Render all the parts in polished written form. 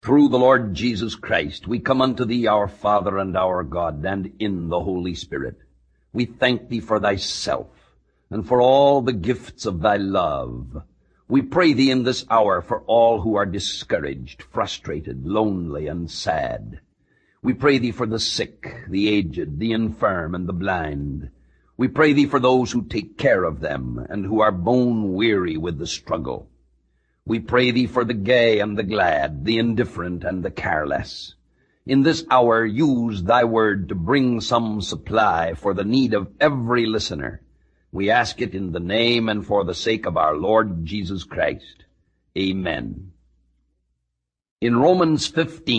Through the Lord Jesus Christ, we come unto thee, our Father and our God, and in the Holy Spirit. We thank thee for thyself, and for all the gifts of thy love. We pray thee in this hour for all who are discouraged, frustrated, lonely, and sad. We pray thee for the sick, the aged, the infirm, and the blind. We pray thee for those who take care of them, and who are bone-weary with the struggle. We pray thee for the gay and the glad, the indifferent and the careless. In this hour, use thy word to bring some supply for the need of every listener. We ask it in the name and for the sake of our Lord Jesus Christ. Amen. In Romans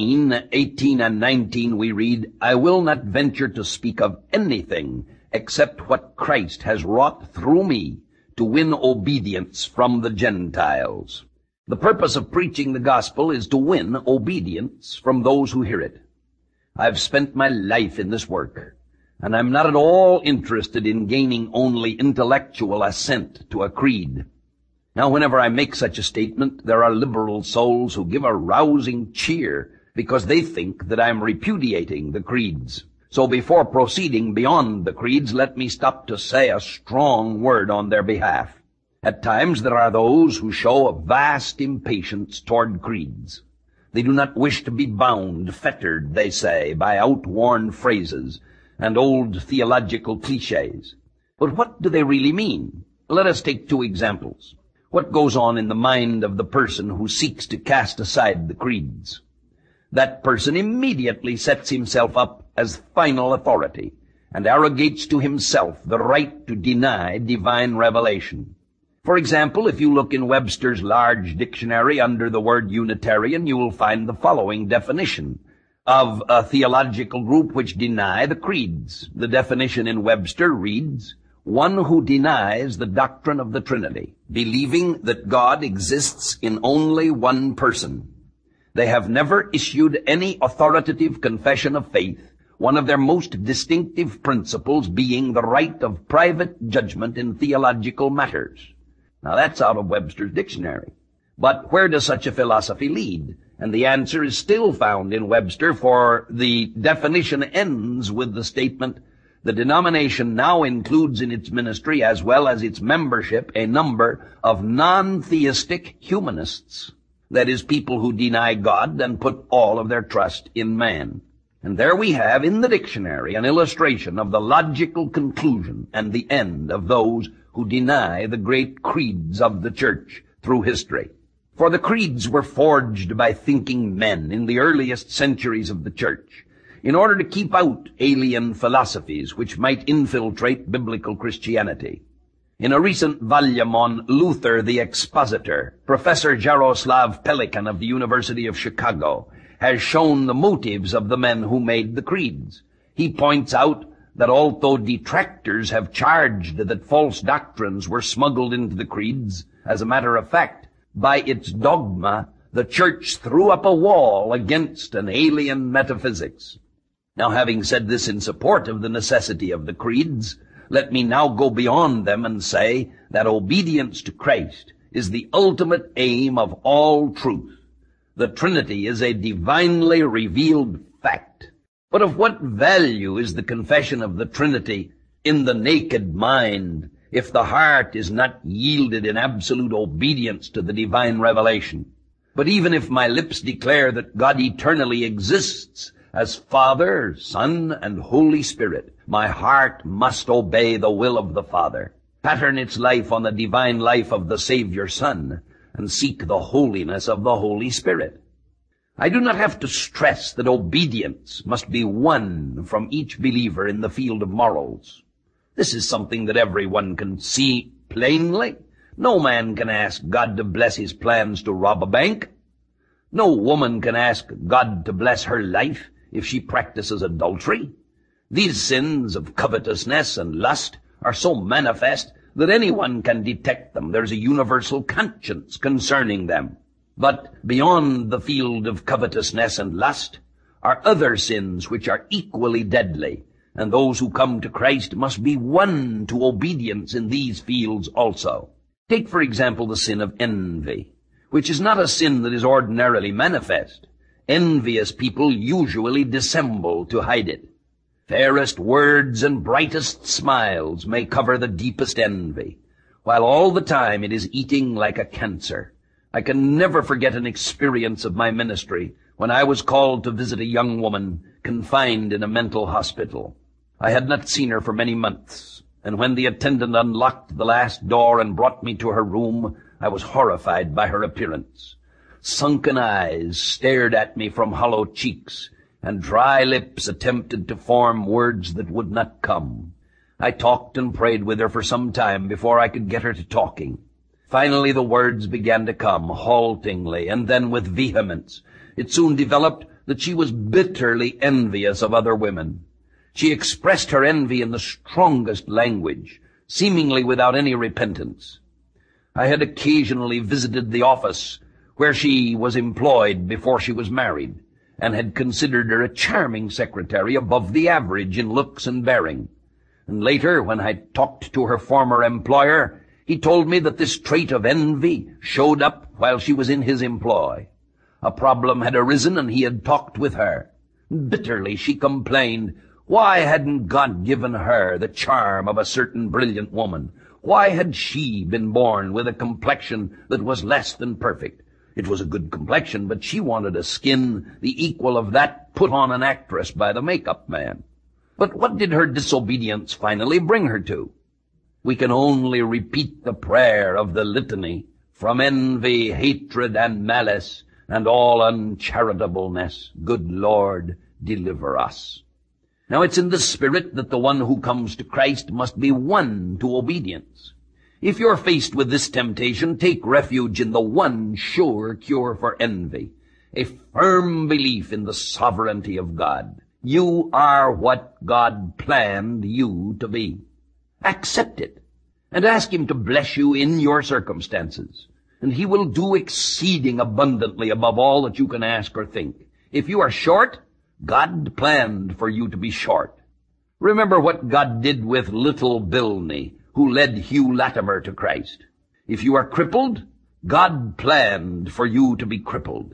15:18 and 19 we read, I will not venture to speak of anything except what Christ has wrought through me to win obedience from the Gentiles. The purpose of preaching the gospel is to win obedience from those who hear it. I've spent my life in this work, and I'm not at all interested in gaining only intellectual assent to a creed. Now, whenever I make such a statement, there are liberal souls who give a rousing cheer because they think that I'm repudiating the creeds. So before proceeding beyond the creeds, let me stop to say a strong word on their behalf. At times there are those who show a vast impatience toward creeds. They do not wish to be bound, fettered, they say, by outworn phrases and old theological cliches. But what do they really mean? Let us take two examples. What goes on in the mind of the person who seeks to cast aside the creeds? That person immediately sets himself up as final authority and arrogates to himself the right to deny divine revelation. For example, if you look in Webster's large dictionary under the word Unitarian, you will find the following definition of a theological group which deny the creeds. The definition in Webster reads, one who denies the doctrine of the Trinity, believing that God exists in only one person. They have never issued any authoritative confession of faith, one of their most distinctive principles being the right of private judgment in theological matters. Now that's out of Webster's dictionary. But where does such a philosophy lead? And the answer is still found in Webster, for the definition ends with the statement, the denomination now includes in its ministry as well as its membership a number of non-theistic humanists. That is, people who deny God and put all of their trust in man. And there we have in the dictionary an illustration of the logical conclusion and the end of those who deny the great creeds of the church through history. For the creeds were forged by thinking men in the earliest centuries of the church in order to keep out alien philosophies which might infiltrate biblical Christianity. In a recent volume on Luther the Expositor, Professor Jaroslav Pelikan of the University of Chicago has shown the motives of the men who made the creeds. He points out that although detractors have charged that false doctrines were smuggled into the creeds, as a matter of fact, by its dogma, the church threw up a wall against an alien metaphysics. Now, having said this in support of the necessity of the creeds, let me now go beyond them and say that obedience to Christ is the ultimate aim of all truth. The Trinity is a divinely revealed fact. But of what value is the confession of the Trinity in the naked mind if the heart is not yielded in absolute obedience to the divine revelation? But even if my lips declare that God eternally exists as Father, Son, and Holy Spirit, my heart must obey the will of the Father, pattern its life on the divine life of the Savior Son, and seek the holiness of the Holy Spirit. I do not have to stress that obedience must be won from each believer in the field of morals. This is something that everyone can see plainly. No man can ask God to bless his plans to rob a bank. No woman can ask God to bless her life if she practices adultery. These sins of covetousness and lust are so manifest that anyone can detect them. There's a universal conscience concerning them. But beyond the field of covetousness and lust are other sins which are equally deadly, and those who come to Christ must be won to obedience in these fields also. Take, for example, the sin of envy, which is not a sin that is ordinarily manifest. Envious people usually dissemble to hide it. Fairest words and brightest smiles may cover the deepest envy, while all the time it is eating like a cancer. I can never forget an experience of my ministry when I was called to visit a young woman confined in a mental hospital. I had not seen her for many months, and when the attendant unlocked the last door and brought me to her room, I was horrified by her appearance. Sunken eyes stared at me from hollow cheeks, and dry lips attempted to form words that would not come. I talked and prayed with her for some time before I could get her to talking. Finally the words began to come, haltingly, and then with vehemence. It soon developed that she was bitterly envious of other women. She expressed her envy in the strongest language, seemingly without any repentance. I had occasionally visited the office where she was employed before she was married, and had considered her a charming secretary above the average in looks and bearing. And later, when I talked to her former employer, he told me that this trait of envy showed up while she was in his employ. A problem had arisen, and he had talked with her. Bitterly she complained, why hadn't God given her the charm of a certain brilliant woman? Why had she been born with a complexion that was less than perfect? It was a good complexion, but she wanted a skin the equal of that put on an actress by the makeup man. But what did her disobedience finally bring her to? We can only repeat the prayer of the litany, from envy, hatred, and malice, and all uncharitableness, good Lord, deliver us. Now it's in the spirit that the one who comes to Christ must be won to obedience. If you're faced with this temptation, take refuge in the one sure cure for envy, a firm belief in the sovereignty of God. You are what God planned you to be. Accept it, and ask Him to bless you in your circumstances, and He will do exceeding abundantly above all that you can ask or think. If you are short, God planned for you to be short. Remember what God did with little Bilney, who led Hugh Latimer to Christ. If you are crippled, God planned for you to be crippled.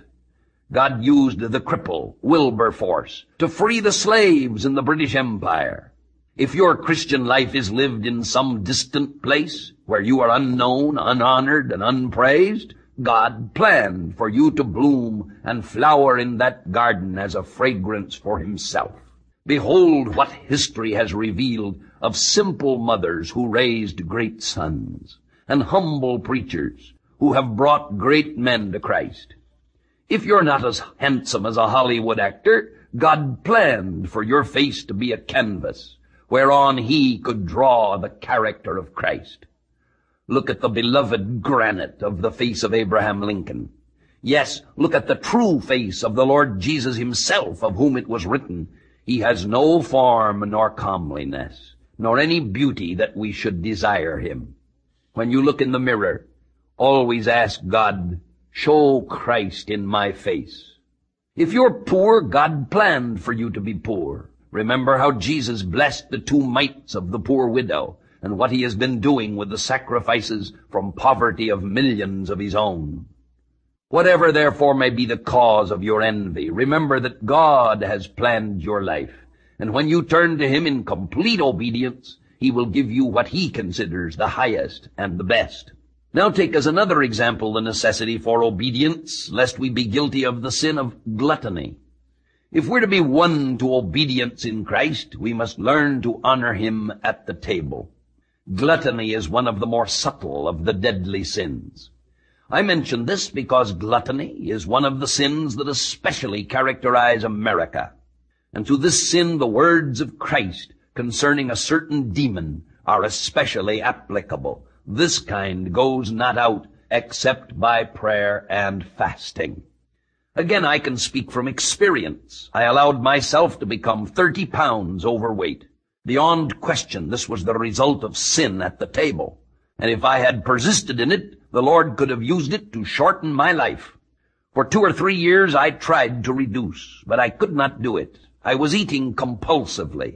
God used the cripple, Wilberforce, to free the slaves in the British Empire. If your Christian life is lived in some distant place where you are unknown, unhonored, and unpraised, God planned for you to bloom and flower in that garden as a fragrance for Himself. Behold what history has revealed of simple mothers who raised great sons, and humble preachers who have brought great men to Christ. If you're not as handsome as a Hollywood actor, God planned for your face to be a canvas whereon He could draw the character of Christ. Look at the beloved granite of the face of Abraham Lincoln. Yes, look at the true face of the Lord Jesus Himself, of whom it was written, He has no form nor comeliness, nor any beauty that we should desire Him. When you look in the mirror, always ask God, show Christ in my face. If you're poor, God planned for you to be poor. Remember how Jesus blessed the 2 mites of the poor widow, and what He has been doing with the sacrifices from poverty of millions of His own. Whatever, therefore, may be the cause of your envy, remember that God has planned your life, and when you turn to Him in complete obedience, He will give you what He considers the highest and the best. Now take as another example the necessity for obedience, lest we be guilty of the sin of gluttony. If we're to be won to obedience in Christ, we must learn to honor Him at the table. Gluttony is one of the more subtle of the deadly sins. I mention this because gluttony is one of the sins that especially characterize America. And to this sin the words of Christ concerning a certain demon are especially applicable. This kind goes not out except by prayer and fasting. Again, I can speak from experience. I allowed myself to become 30 pounds overweight. Beyond question, this was the result of sin at the table. And if I had persisted in it, the Lord could have used it to shorten my life. For 2 or 3 years I tried to reduce, but I could not do it. I was eating compulsively.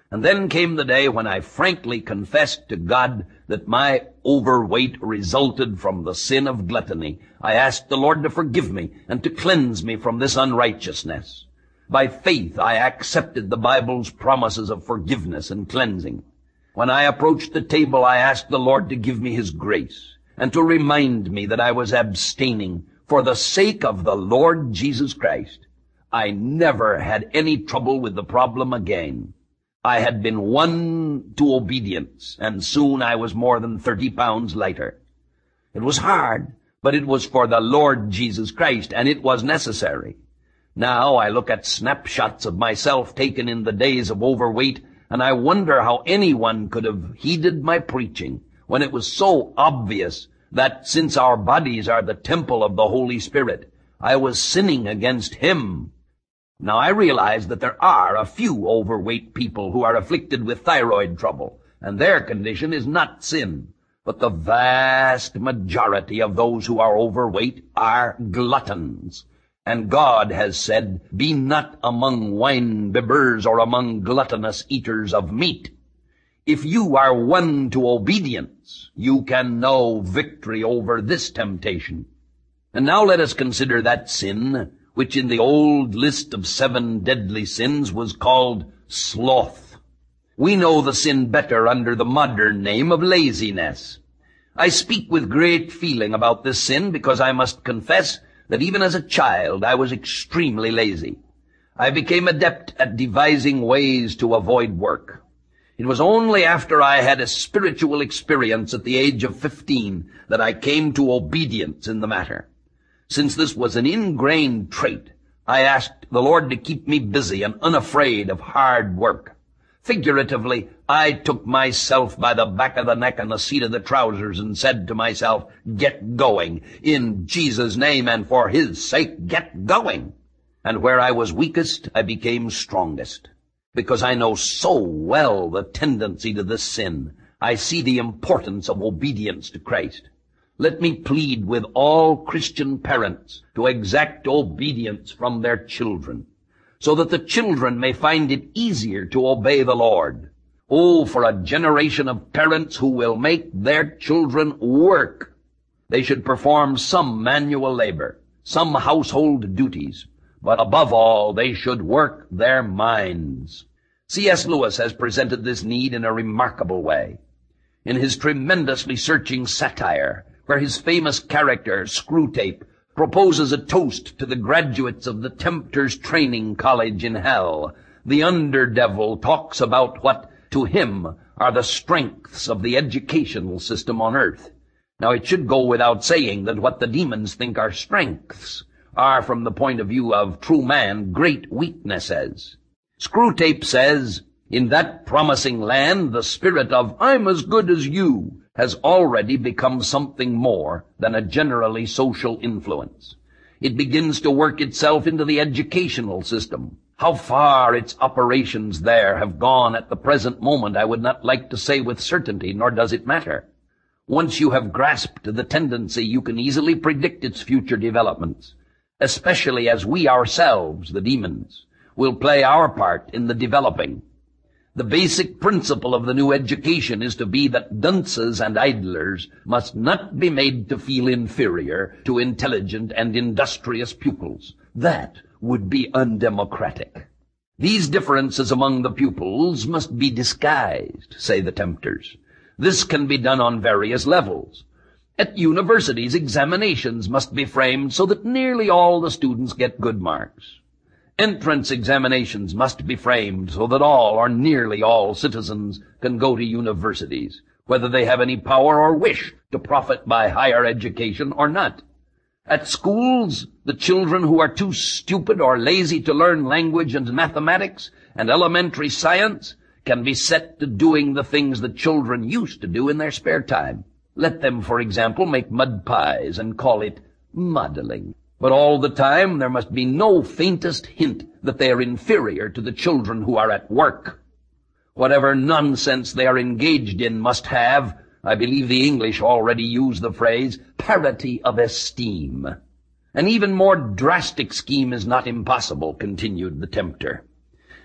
And then came the day when I frankly confessed to God that my overweight resulted from the sin of gluttony. I asked the Lord to forgive me and to cleanse me from this unrighteousness. By faith, I accepted the Bible's promises of forgiveness and cleansing. When I approached the table, I asked the Lord to give me His grace and to remind me that I was abstaining for the sake of the Lord Jesus Christ. I never had any trouble with the problem again. I had been won to obedience, and soon I was more than 30 pounds lighter. It was hard, but it was for the Lord Jesus Christ, and it was necessary. Now I look at snapshots of myself taken in the days of overweight, and I wonder how anyone could have heeded my preaching when it was so obvious that since our bodies are the temple of the Holy Spirit, I was sinning against Him. Now I realize that there are a few overweight people who are afflicted with thyroid trouble, and their condition is not sin. But the vast majority of those who are overweight are gluttons. And God has said, "Be not among wine-bibbers or among gluttonous eaters of meat." If you are won to obedience, you can know victory over this temptation. And now let us consider that sin which in the old list of 7 deadly sins was called sloth. We know the sin better under the modern name of laziness. I speak with great feeling about this sin because I must confess that even as a child I was extremely lazy. I became adept at devising ways to avoid work. It was only after I had a spiritual experience at the age of 15 that I came to obedience in the matter. Since this was an ingrained trait, I asked the Lord to keep me busy and unafraid of hard work. Figuratively, I took myself by the back of the neck and the seat of the trousers and said to myself, "Get going. In Jesus' name and for His sake, get going." And where I was weakest, I became strongest. Because I know so well the tendency to this sin, I see the importance of obedience to Christ. Let me plead with all Christian parents to exact obedience from their children, so that the children may find it easier to obey the Lord. Oh, for a generation of parents who will make their children work. They should perform some manual labor, some household duties, but above all, they should work their minds. C.S. Lewis has presented this need in a remarkable way. In his tremendously searching satire, where his famous character, Screwtape, proposes a toast to the graduates of the Tempter's Training College in hell, the underdevil talks about what, to him, are the strengths of the educational system on earth. Now, it should go without saying that what the demons think are strengths are, from the point of view of true man, great weaknesses. Screwtape says, "In that promising land, the spirit of 'I'm as good as you' has already become something more than a generally social influence. It begins to work itself into the educational system. How far its operations there have gone at the present moment I would not like to say with certainty, nor does it matter. Once you have grasped the tendency, you can easily predict its future developments, especially as we ourselves, the demons, will play our part in the developing. The basic principle of the new education is to be that dunces and idlers must not be made to feel inferior to intelligent and industrious pupils. That would be undemocratic. These differences among the pupils must be disguised, say the tempters. This can be done on various levels. At universities, examinations must be framed so that nearly all the students get good marks. Entrance examinations must be framed so that all or nearly all citizens can go to universities, whether they have any power or wish to profit by higher education or not. At schools, the children who are too stupid or lazy to learn language and mathematics and elementary science can be set to doing the things the children used to do in their spare time. Let them, for example, make mud pies and call it modeling. But all the time there must be no faintest hint that they are inferior to the children who are at work. Whatever nonsense they are engaged in must have, I believe the English already use the phrase, parity of esteem. An even more drastic scheme is not impossible, continued the tempter.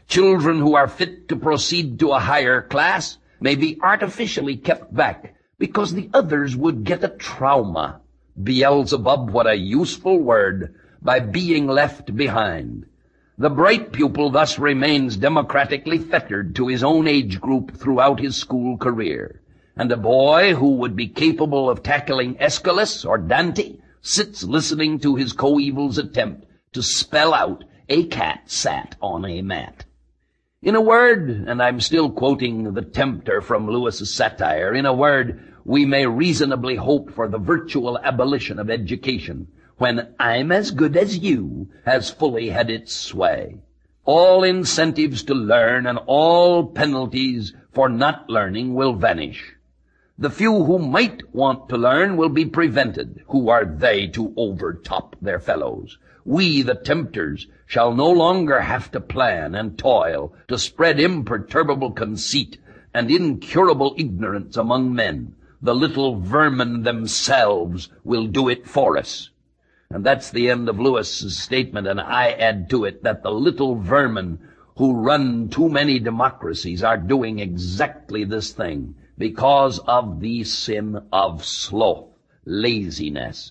Children who are fit to proceed to a higher class may be artificially kept back because the others would get a trauma. Beelzebub, what a useful word, by being left behind. The bright pupil thus remains democratically fettered to his own age group throughout his school career. And a boy who would be capable of tackling Aeschylus or Dante sits listening to his coeval's attempt to spell out "a cat sat on a mat." In a word, and I'm still quoting the tempter from Lewis's satire, in a word, we may reasonably hope for the virtual abolition of education when "I'm as good as you" has fully had its sway. All incentives to learn and all penalties for not learning will vanish. The few who might want to learn will be prevented. Who are they to overtop their fellows? We, the tempters, shall no longer have to plan and toil to spread imperturbable conceit and incurable ignorance among men. The little vermin themselves will do it for us. And that's the end of Lewis's statement, and I add to it that the little vermin who run too many democracies are doing exactly this thing because of the sin of sloth, laziness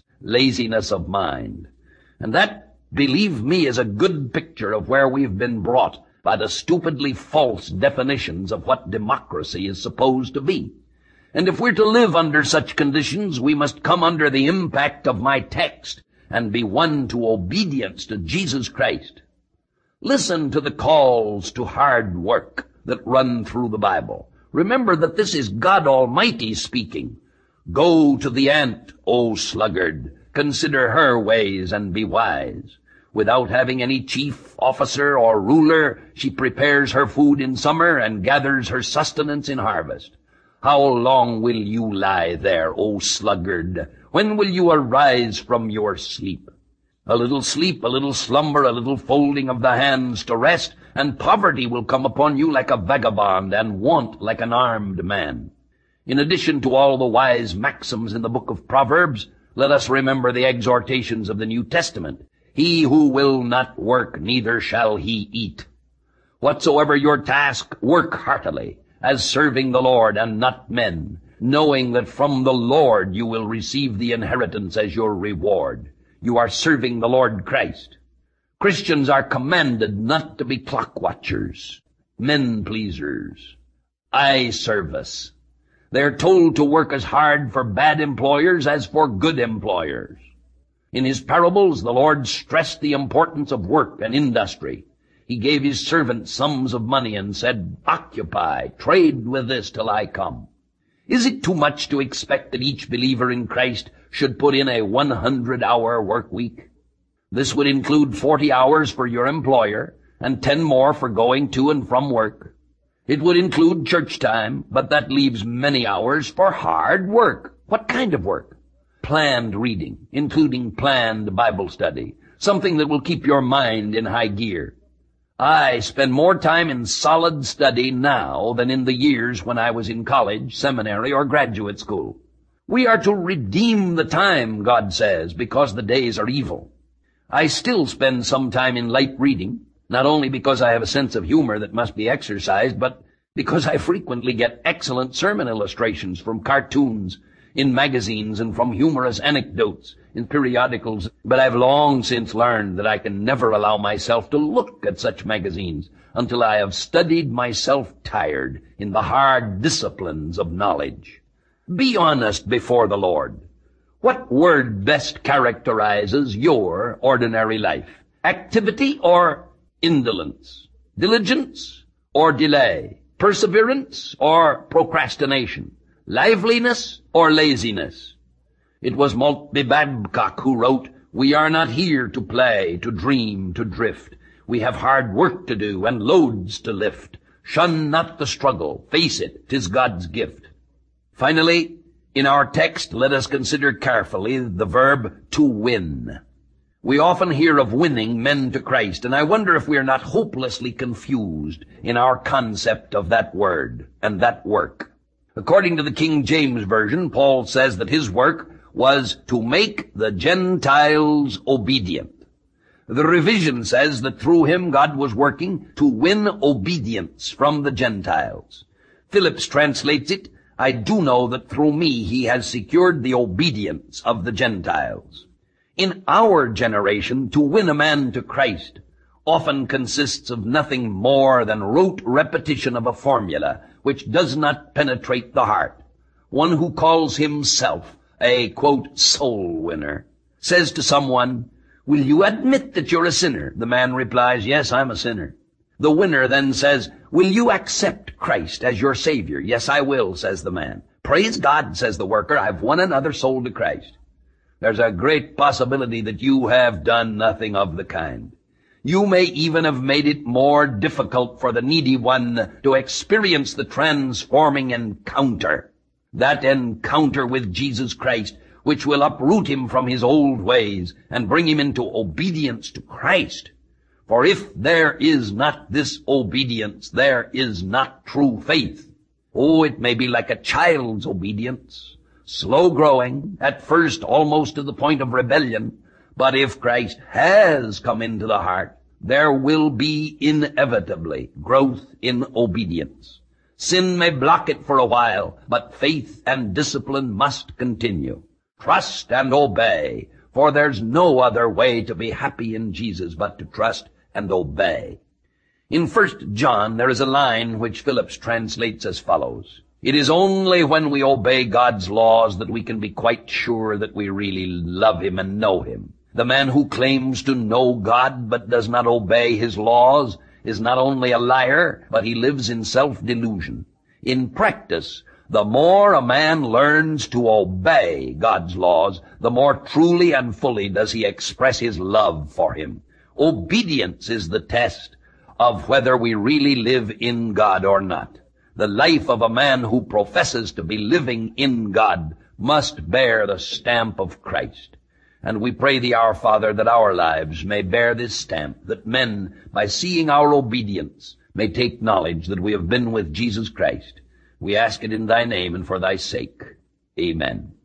of mind. And that, believe me, is a good picture of where we've been brought by the stupidly false definitions of what democracy is supposed to be. And if we're to live under such conditions, we must come under the impact of my text and be won to obedience to Jesus Christ. Listen to the calls to hard work that run through the Bible. Remember that this is God Almighty speaking. Go to the ant, O sluggard. Consider her ways and be wise. Without having any chief, officer, or ruler, she prepares her food in summer and gathers her sustenance in harvest. How long will you lie there, O sluggard? When will you arise from your sleep? A little sleep, a little slumber, a little folding of the hands to rest, and poverty will come upon you like a vagabond, and want like an armed man. In addition to all the wise maxims in the book of Proverbs, let us remember the exhortations of the New Testament. He who will not work, neither shall he eat. Whatsoever your task, work heartily, as serving the Lord and not men, knowing that from the Lord you will receive the inheritance as your reward. You are serving the Lord Christ. Christians are commanded not to be clock watchers, men pleasers, eye service. They are told to work as hard for bad employers as for good employers. In his parables, the Lord stressed the importance of work and industry. He gave his servants sums of money and said, "Occupy, trade with this till I come." Is it too much to expect that each believer in Christ should put in a 100-hour work week? This would include 40 hours for your employer and 10 more for going to and from work. It would include church time, but that leaves many hours for hard work. What kind of work? Planned reading, including planned Bible study, something that will keep your mind in high gear. I spend more time in solid study now than in the years when I was in college, seminary, or graduate school. We are to redeem the time, God says, because the days are evil. I still spend some time in light reading, not only because I have a sense of humor that must be exercised, but because I frequently get excellent sermon illustrations from cartoons, in magazines, and from humorous anecdotes in periodicals. But I've long since learned that I can never allow myself to look at such magazines until I have studied myself tired in the hard disciplines of knowledge. Be honest before the Lord. What word best characterizes your ordinary life? Activity or indolence? Diligence or delay? Perseverance or procrastination? Liveliness or laziness? It was Maltby Babcock who wrote, "We are not here to play, to dream, to drift. We have hard work to do and loads to lift. Shun not the struggle. Face it, 'tis God's gift." Finally, in our text, let us consider carefully the verb to win. We often hear of winning men to Christ, and I wonder if we are not hopelessly confused in our concept of that word and that work. According to the King James Version, Paul says that his work was to make the Gentiles obedient. The revision says that through him God was working to win obedience from the Gentiles. Phillips translates it, I do know that through me he has secured the obedience of the Gentiles. In our generation, to win a man to Christ often consists of nothing more than rote repetition of a formula which does not penetrate the heart. One who calls himself a, quote, soul winner says to someone, will you admit that you're a sinner? The man replies, yes, I'm a sinner. The winner then says, will you accept Christ as your Savior? Yes, I will, says the man. Praise God, says the worker, I've won another soul to Christ. There's a great possibility that you have done nothing of the kind. You may even have made it more difficult for the needy one to experience the transforming encounter. That encounter with Jesus Christ, which will uproot him from his old ways and bring him into obedience to Christ. For if there is not this obedience, there is not true faith. Oh, it may be like a child's obedience, slow growing, at first almost to the point of rebellion. But if Christ has come into the heart, there will be inevitably growth in obedience. Sin may block it for a while, but faith and discipline must continue. Trust and obey, for there's no other way to be happy in Jesus but to trust and obey. In 1 John, there is a line which Phillips translates as follows. It is only when we obey God's laws that we can be quite sure that we really love him and know him. The man who claims to know God but does not obey his laws is not only a liar, but he lives in self-delusion. In practice, the more a man learns to obey God's laws, the more truly and fully does he express his love for him. Obedience is the test of whether we really live in God or not. The life of a man who professes to be living in God must bear the stamp of Christ. And we pray thee, our Father, that our lives may bear this stamp, that men, by seeing our obedience, may take knowledge that we have been with Jesus Christ. We ask it in thy name and for thy sake. Amen.